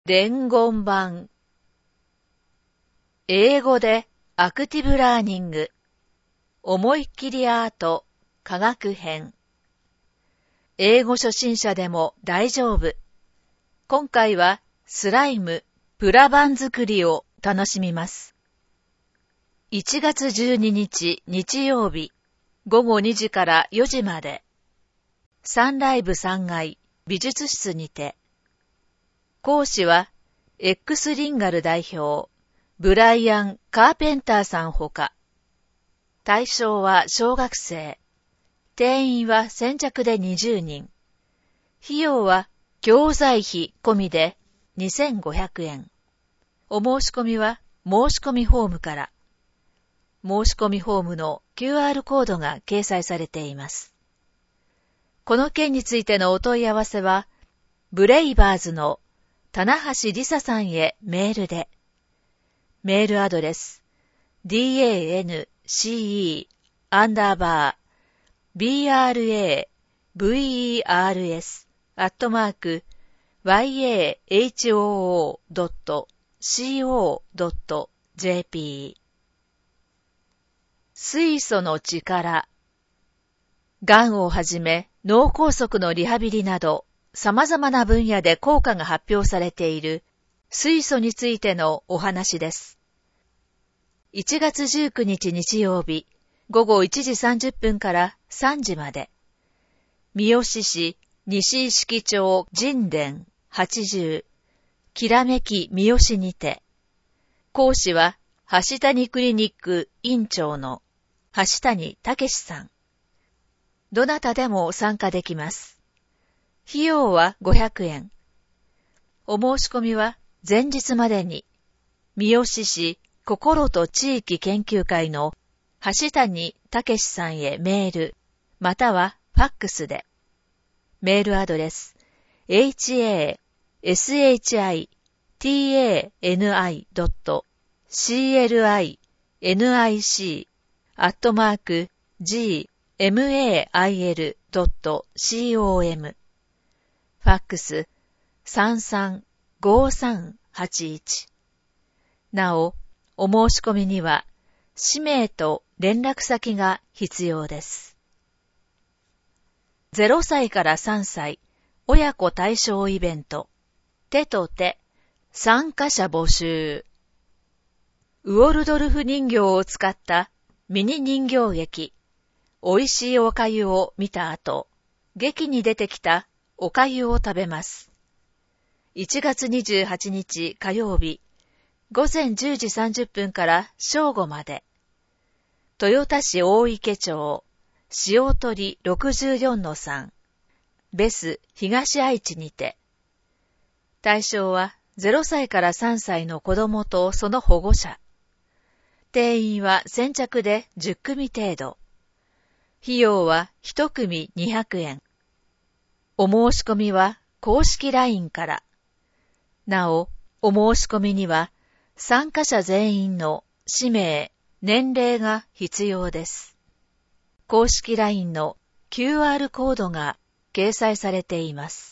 伝言版。英語でアクティブラーニング。思いっきりアート科学編。英語初心者でも大丈夫。今回はスライム、プラバン作りを楽しみます。1月12日日曜日、午後2時から4時まで。サンライブ3階美術室にて。講師は、X リンガル代表、ブライアン・カーペンターさんほか。対象は小学生。定員は先着で20人。費用は教材費込みで2500円。お申し込みは申し込みフォームから。申し込みフォームの QR コードが掲載されています。この件についてのお問い合わせは、ブレイバーズの棚橋りささんへメールで。メールアドレス、dance-bers-yahoo.co.jp。 水素の力。がんをはじめ脳梗塞のリハビリなど、様々な分野で効果が発表されている水素についてのお話です。1月19日日曜日、午後1時30分から3時まで。三好市西石木町神殿80、きらめき三好にて。講師は、橋谷クリニック院長の橋谷武さん。どなたでも参加できます。費用は500円。お申し込みは前日までに、三好市心と地域研究会の橋谷武さんへメール、またはファックスで。メールアドレス、hashitani.clinic@gmail.com。ファックス335381。なお、お申し込みには、氏名と連絡先が必要です。0歳から3歳、親子対象イベント。手と手、参加者募集。ウォルドルフ人形を使ったミニ人形劇。美味しいおかゆを見た後、劇に出てきたおかゆを食べます。1月28日火曜日、午前10時30分から正午まで。豊田市大池町、塩取64-3、ベス東愛知にて。対象は0歳から3歳の子供とその保護者。定員は先着で10組程度。費用は1組200円。お申し込みは公式 LINE から。なお、お申し込みには参加者全員の氏名、年齢が必要です。公式 LINE の QR コードが掲載されています。